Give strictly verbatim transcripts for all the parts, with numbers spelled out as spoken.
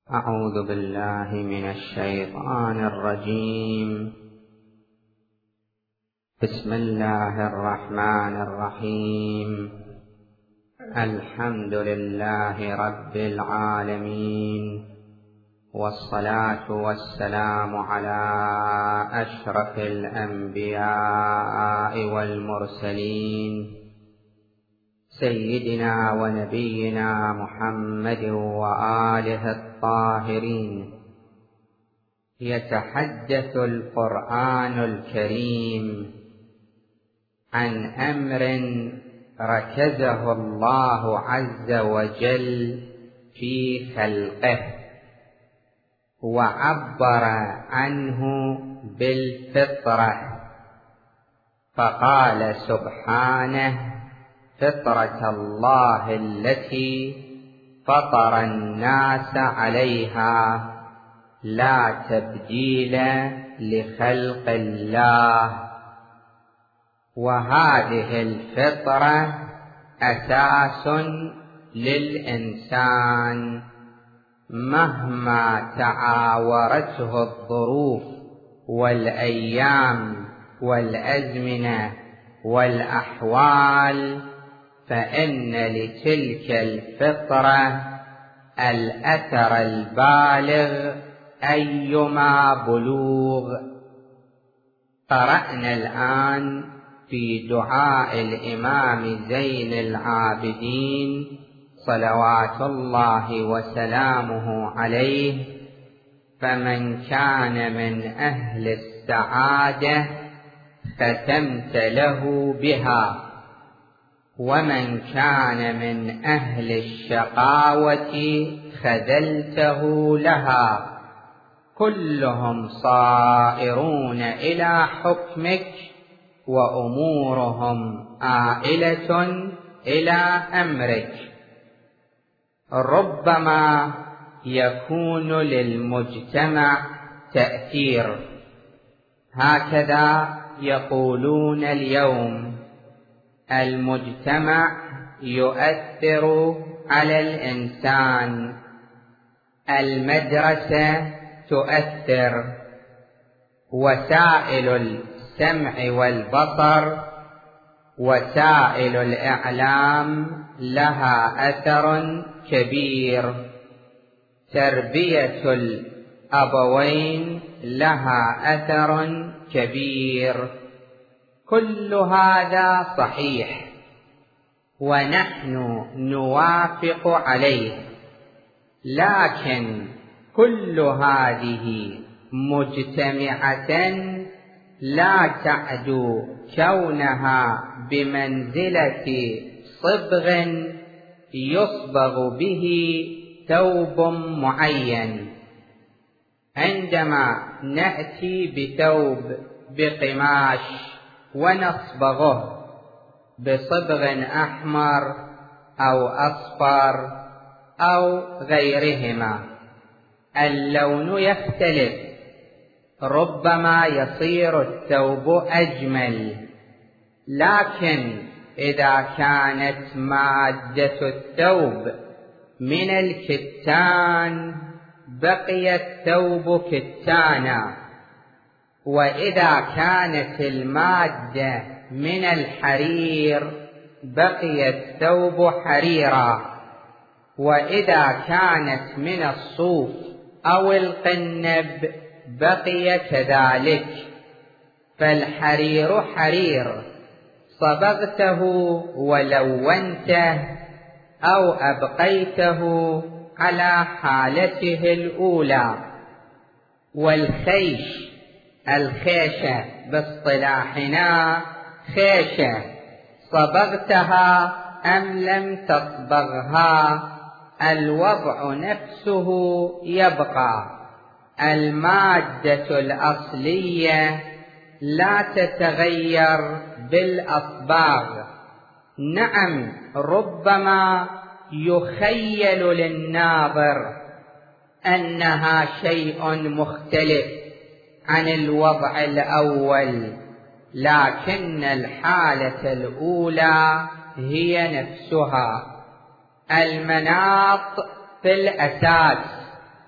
أعوذ بالله من الشيطان الرجيم. بسم الله الرحمن الرحيم. الحمد لله رب العالمين، والصلاة والسلام على أشرف الأنبياء والمرسلين، سيدنا ونبينا محمد وآله الطاهرين. يتحدث القرآن الكريم عن أمر ركزه الله عز وجل في خلقه، وعبر عنه بالفطرة، فقال سبحانه: فطرة الله التي فطر الناس عليها لا تبديل لخلق الله. وهذه الفطرة أساس للإنسان مهما تعاورته الظروف والأيام والأزمنة والأحوال، فإن لتلك الفطرة الأثر البالغ أيما بلوغ. قرأنا الآن في دعاء الإمام زين العابدين صلوات الله وسلامه عليه: فمن كان من أهل السعادة ختمت له بها، ومن كان من أهل الشقاوة خذلته لها. كلهم صائرون إلى حكمك، وأمورهم آئلة إلى أمرك. ربما يكون للمجتمع تأثير، هكذا يقولون اليوم: المجتمع يؤثر على الإنسان، المدرسة تؤثر، وسائل السمع والبصر، وسائل الإعلام لها أثر كبير، تربية الأبوين لها أثر كبير. كل هذا صحيح ونحن نوافق عليه، لكن كل هذه مجتمعة لا تعدو كونها بمنزلة صبغ يصبغ به ثوب معين. عندما نأتي بثوب بقماش ونصبغه بصبغ أحمر أو أصفر أو غيرهما، اللون يختلف، ربما يصير الثوب أجمل، لكن إذا كانت مادة الثوب من الكتان بقي الثوب كتانا، وإذا كانت المادة من الحرير بقي الثوب حريرا، وإذا كانت من الصوف أو القنب بقي كذلك. فالحرير حرير، صبغته ولونته أو أبقيته على حالته الأولى. والخيش، الخيشة باصطلاحنا خيشة، صبغتها أم لم تصبغها الوضع نفسه يبقى. المادة الأصلية لا تتغير بالأصباغ. نعم، ربما يخيل للناظر أنها شيء مختلف عن الوضع الأول، لكن الحالة الأولى هي نفسها. المناط في الأساس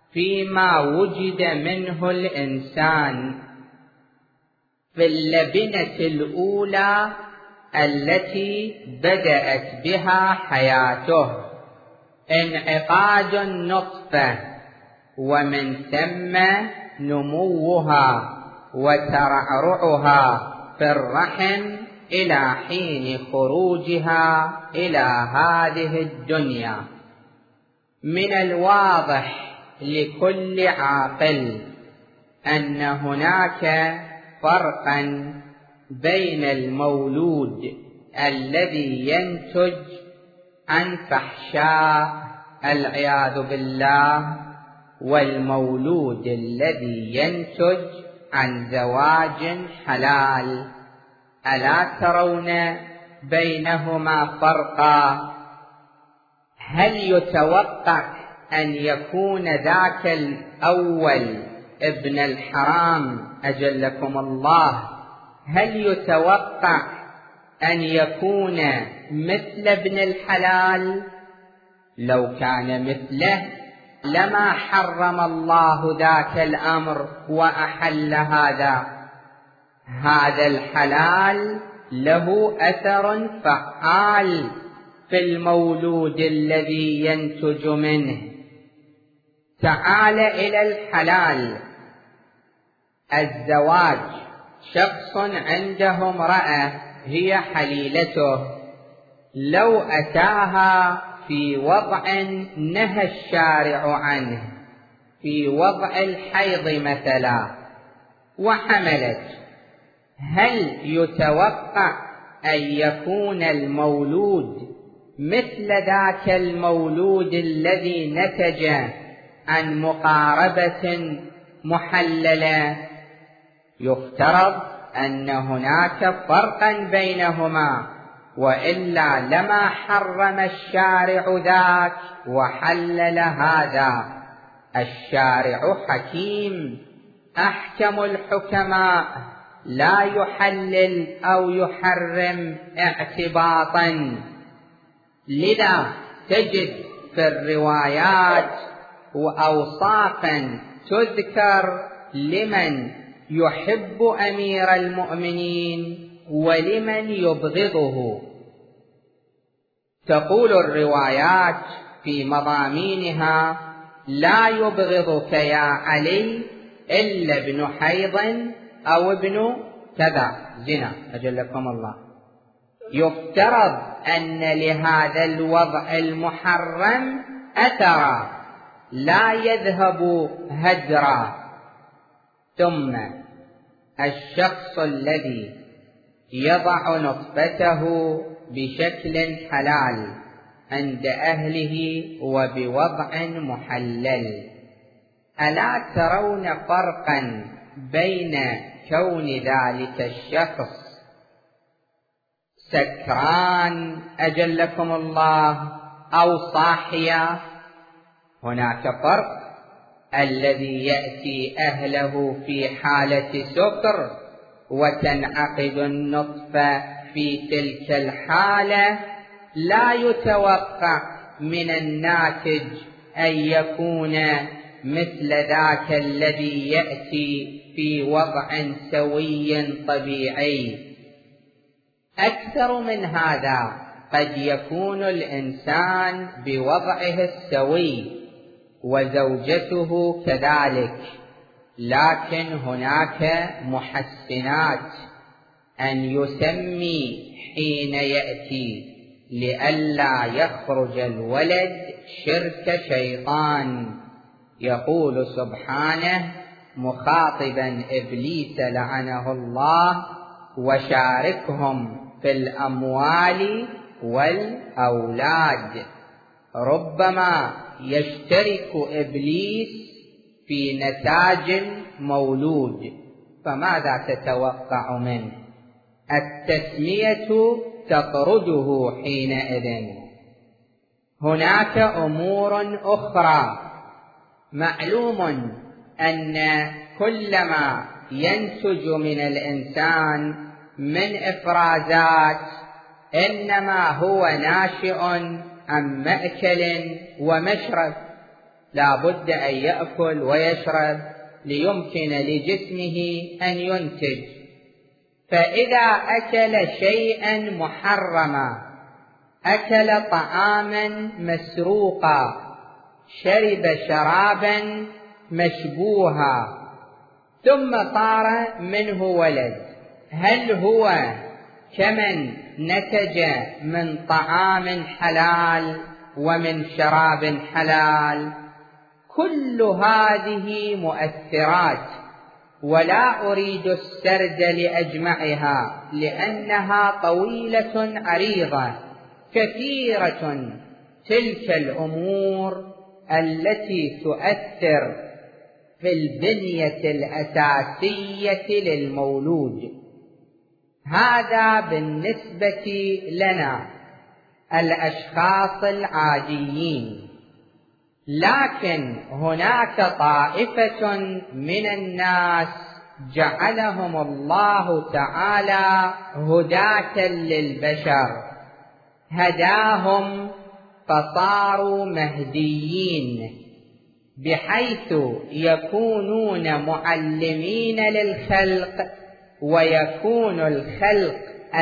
فيما وجد منه الإنسان في اللبنة الأولى التي بدأت بها حياته، انعقاد النطفة، ومن ثم نموها وترعرعها في الرحم إلى حين خروجها إلى هذه الدنيا. من الواضح لكل عاقل أن هناك فرقا بين المولود الذي ينتج عن فحشاء العياذ بالله والمولود الذي ينتج عن زواج حلال. ألا ترون بينهما فرقا؟ هل يتوقع أن يكون ذاك الأول ابن الحرام أجلكم الله، هل يتوقع أن يكون مثل ابن الحلال؟ لو كان مثله لما حرم الله ذاك الأمر وأحل هذا. هذا الحلال له أثر فعال في المولود الذي ينتج منه. تعال إلى الحلال، الزواج. شخص عنده امرأة هي حليلته، لو أتاها في وضع نهى الشارع عنه، في وضع الحيض مثلا، وحملت، هل يتوقع أن يكون المولود مثل ذاك المولود الذي نتج عن مقاربة محللة؟ يفترض أن هناك فرقا بينهما، وإلا لما حرم الشارع ذاك وحلل هذا. الشارع حكيم، أحكم الحكماء، لا يحلل أو يحرم اعتباطا. لذا تجد في الروايات وأوصافا تذكر لمن يحب أمير المؤمنين ولمن يبغضه. تقول الروايات في مضامينها: لا يبغضك يا علي إلا ابن حيض أو ابن كذا زنا أجلكم الله. يفترض أن لهذا الوضع المحرم أثرا لا يذهب هدرا. ثم الشخص الذي يضع نطفته بشكل حلال عند أهله وبوضع محلل، ألا ترون فرقا بين كون ذلك الشخص سكران أجلكم الله أو صاحيا؟ هناك فرق. الذي يأتي أهله في حالة سكر وتنعقد النطفة في تلك الحالة، لا يتوقع من الناتج أن يكون مثل ذاك الذي يأتي في وضع سوي طبيعي. أكثر من هذا، قد يكون الإنسان بوضعه السوي وزوجته كذلك، لكن هناك محسنات أن يسمي حين يأتي لئلا يخرج الولد شرك شيطان. يقول سبحانه مخاطبا إبليس لعنه الله: وشاركهم في الأموال والأولاد. ربما يشترك إبليس في نتاج مولود، فماذا تتوقع منه؟ التسمية تطرده حينئذ. هناك أمور أخرى. معلوم أن كلما ينتج من الإنسان من إفرازات إنما هو ناشئ عن مأكل ومشرب. لا بد أن يأكل ويشرب ليمكن لجسمه أن ينتج. فإذا أكل شيئا محرما، أكل طعاما مسروقا، شرب شرابا مشبوها، ثم صار منه ولد، هل هو كمن نتج من طعام حلال ومن شراب حلال؟ كل هذه مؤثرات، ولا أريد السرد لأجمعها لأنها طويلة عريضة كثيرة. تلك الأمور التي تؤثر في البنية الأساسية للمولود. هذا بالنسبة لنا الأشخاص العاديين، لكن هناك طائفة من الناس جعلهم الله تعالى هداة للبشر، هداهم فصاروا مهديين، بحيث يكونون معلمين للخلق، ويكون الخلق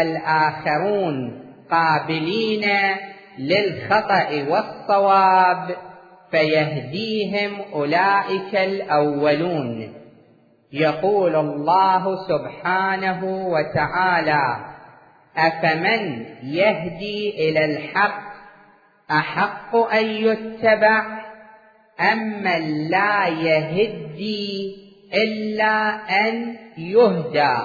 الآخرون قابلين للخطأ والصواب، فيهديهم أولئك الأولون. يقول الله سبحانه وتعالى: أفمن يهدي إلى الحق أحق أن يتبع أم من لا يهدي إلا أن يهدى؟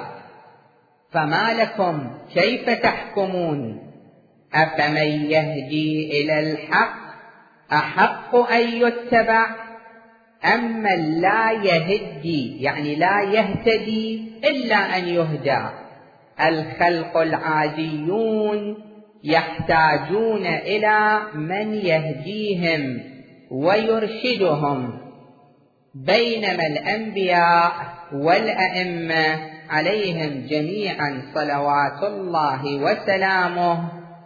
فما لكم كيف تحكمون؟ أفمن يهدي إلى الحق أحق أن يتبع أم من لا يهدي، يعني لا يهتدي إلا أن يهدى. الخلق العاديون يحتاجون إلى من يهديهم ويرشدهم، بينما الأنبياء والأئمة عليهم جميعا صلوات الله وسلامه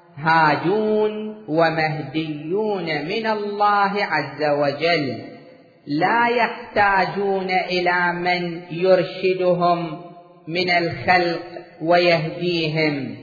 هادون ومهديون من الله عز وجل، لا يحتاجون إلى من يرشدهم من الخلق ويهديهم.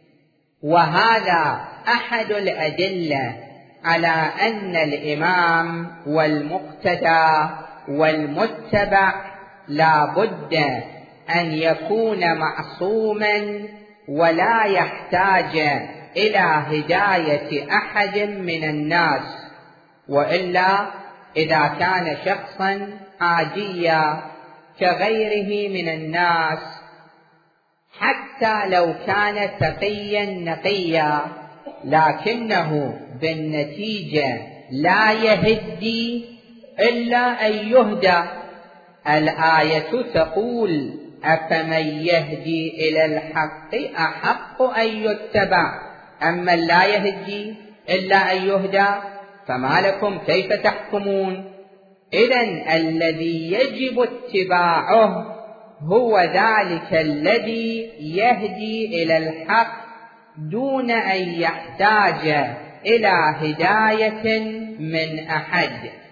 وهذا أحد الأدلة على أن الإمام والمقتدى والمتبع لا بد أن يكون معصوما ولا يحتاج إلى هداية أحد من الناس، وإلا إذا كان شخصا عاديا كغيره من الناس، حتى لو كان تقيا نقيا، لكنه بالنتيجة لا يهدي إلا أن يهدى. الآية تقول: أفمن يهدي إلى الحق أحق أن يتبع أما لا يهدي إلا أن يهدى؟ فما لكم كيف تحكمون؟ إذن الذي يجب اتباعه هو ذلك الذي يهدي إلى الحق دون أن يحتاج إلى هداية من أحد.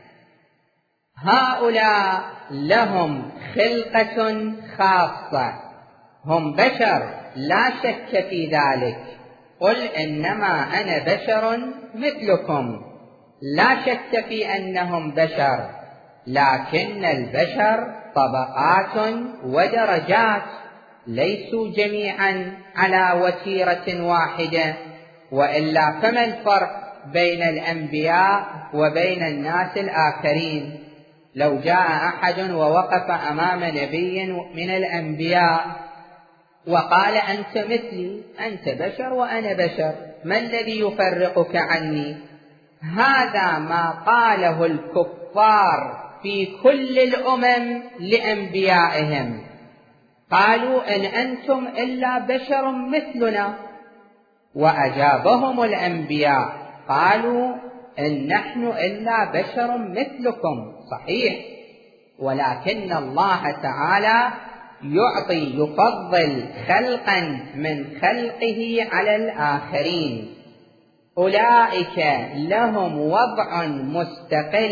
هؤلاء لهم خلقة خاصة، هم بشر لا شك في ذلك. قل إنما أنا بشر مثلكم، لا شك في أنهم بشر، لكن البشر طبقات ودرجات، ليسوا جميعا على وتيرة واحدة، وإلا فما الفرق بين الأنبياء وبين الناس الآخرين؟ لو جاء أحد ووقف أمام نبي من الأنبياء وقال: أنت مثلي، أنت بشر وأنا بشر، ما الذي يفرقك عني؟ هذا ما قاله الكفار في كل الأمم لأنبيائهم، قالوا: إن أنتم إلا بشر مثلنا. وأجابهم الأنبياء قالوا: إن نحن إلا بشر مثلكم. صحيح، ولكن الله تعالى يعطي يفضل خلقا من خلقه على الآخرين، أولئك لهم وضع مستقل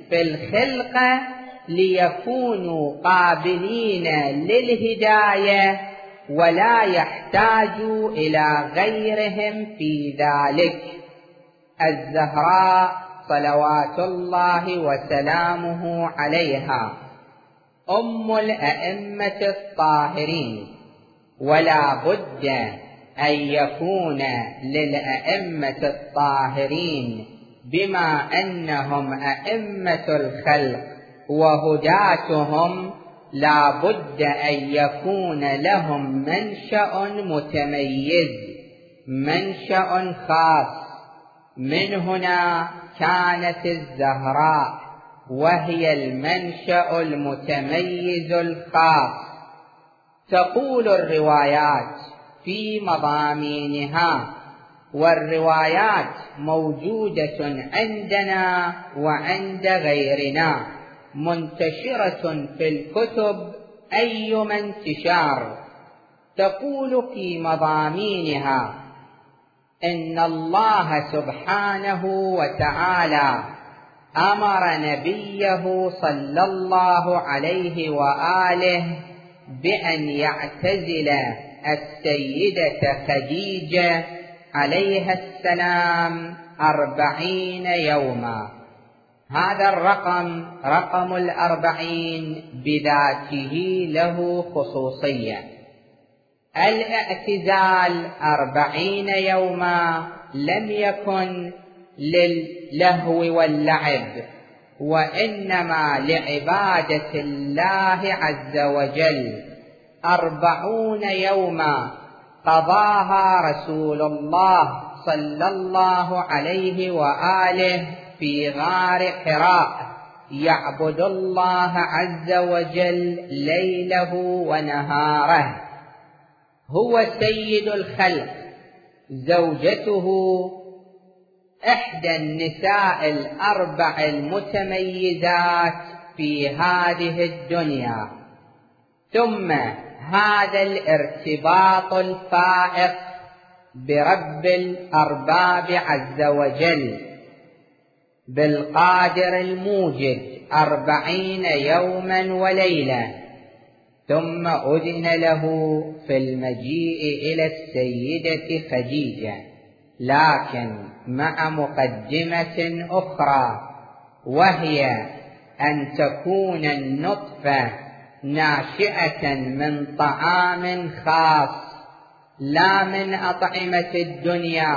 في الخلقة ليكونوا قابلين للهداية ولا يحتاجوا إلى غيرهم في ذلك. الزهراء صلوات الله وسلامه عليها أم الأئمة الطاهرين، ولا بد أن يكون للأئمة الطاهرين بما أنهم أئمة الخلق وهداتهم لا بد أن يكون لهم منشأ متميز، منشأ خاص. من هنا كانت الزهراء وهي المنشأ المتميز الخاص. تقول الروايات في مضامينها، والروايات موجودة عندنا وعند غيرنا، منتشرة في الكتب أيما انتشار. تقول في مضامينها إن الله سبحانه وتعالى أمر نبيه صلى الله عليه وآله بأن يعتزل السيدة خديجة عليها السلام أربعين يوما. هذا الرقم رقم الأربعين بذاته له خصوصية. الاعتزال أربعين يوما لم يكن للهو واللعب، وإنما لعبادة الله عز وجل. أربعون يوما قضاها رسول الله صلى الله عليه وآله في غار حراء، يعبد الله عز وجل ليله ونهاره. هو سيد الخلق، زوجته إحدى النساء الأربع المتميزات في هذه الدنيا. ثم هذا الارتباط الفائق برب الأرباب عز وجل، بالقادر الموجد، أربعين يوما وليلة. ثم أذن له في المجيء إلى السيدة خديجة، لكن مع مقدمة أخرى، وهي أن تكون النطفة ناشئة من طعام خاص لا من أطعمة الدنيا،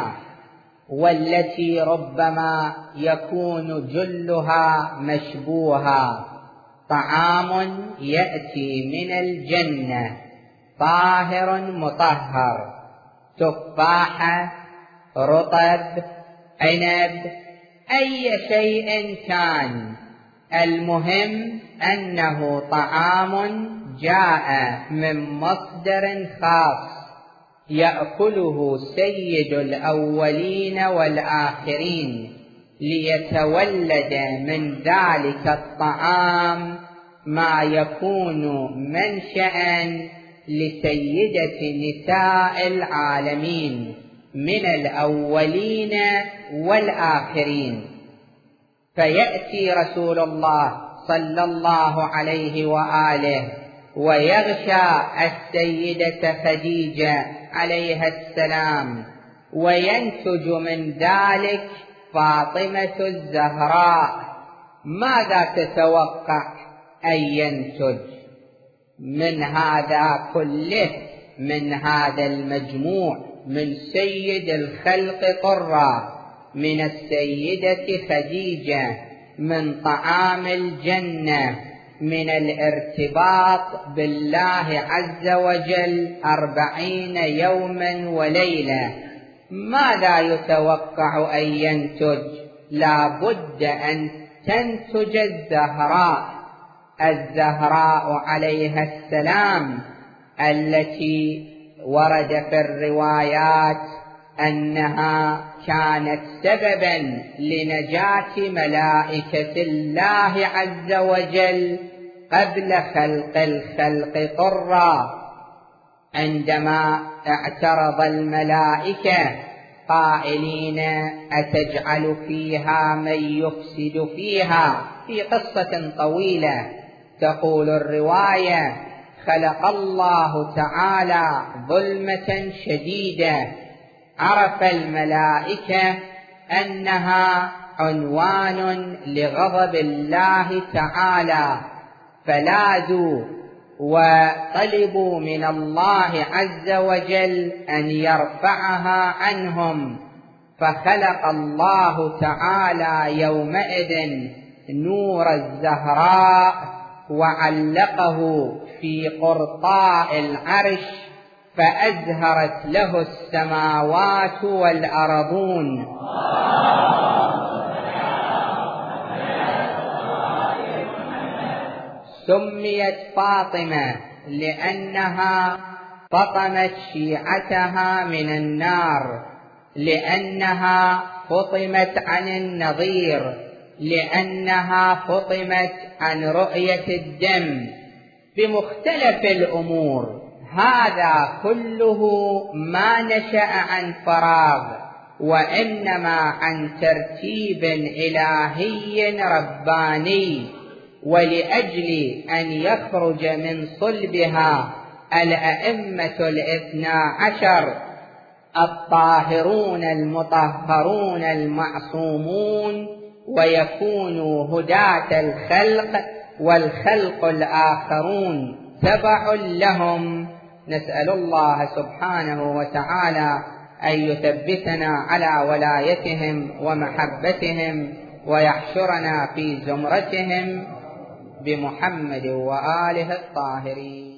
والتي ربما يكون جلها مشبوها. طعام يأتي من الجنة طاهر مطهر، تفاحة، رطب، عنب، أي شيء كان، المهم أنه طعام جاء من مصدر خاص يأكله سيد الأولين والآخرين، ليتولد من ذلك الطعام ما يكون منشأ لسيدة نساء العالمين من الأولين والآخرين. فيأتي رسول الله صلى الله عليه وآله ويغشى السيدة خديجة عليها السلام، وينتج من ذلك فاطمة الزهراء. ماذا تتوقع أن ينتج من هذا كله، من هذا المجموع، من سيد الخلق طرا، من السيدة خديجة، من طعام الجنة، من الارتباط بالله عز وجل أربعين يوما وليلة؟ ماذا يتوقع أن ينتج؟ لا بد أن تنتج الزهراء، الزهراء عليها السلام، التي ورد في الروايات أنها كانت سببا لنجاة ملائكة الله عز وجل قبل خلق الخلق طرا، عندما اعترض الملائكة قائلين أتجعل فيها من يفسد فيها، في قصة طويلة. تقول الرواية: خلق الله تعالى ظلمة شديدة، عرف الملائكة أنها عنوان لغضب الله تعالى، فلاذوا وطلبوا من الله عز وجل أن يرفعها عنهم، فخلق الله تعالى يومئذ نور الزهراء وعلقه في قرطاء العرش، فأزهرت له السماوات والأرضون. سميت فاطمة لأنها فطمت شيعتها من النار، لأنها فطمت عن النظير، لأنها فطمت عن رؤية الدم بمختلف الأمور. هذا كله ما نشأ عن فراغ، وإنما عن ترتيب إلهي رباني، ولأجل أن يخرج من صلبها الأئمة الاثنا عشر الطاهرون المطهرون المعصومون، ويكونوا هداة الخلق، والخلق الآخرون تبع لهم. نسأل الله سبحانه وتعالى أن يثبتنا على ولايتهم ومحبتهم، ويحشرنا في زمرتهم بمحمد وآله الطاهرين.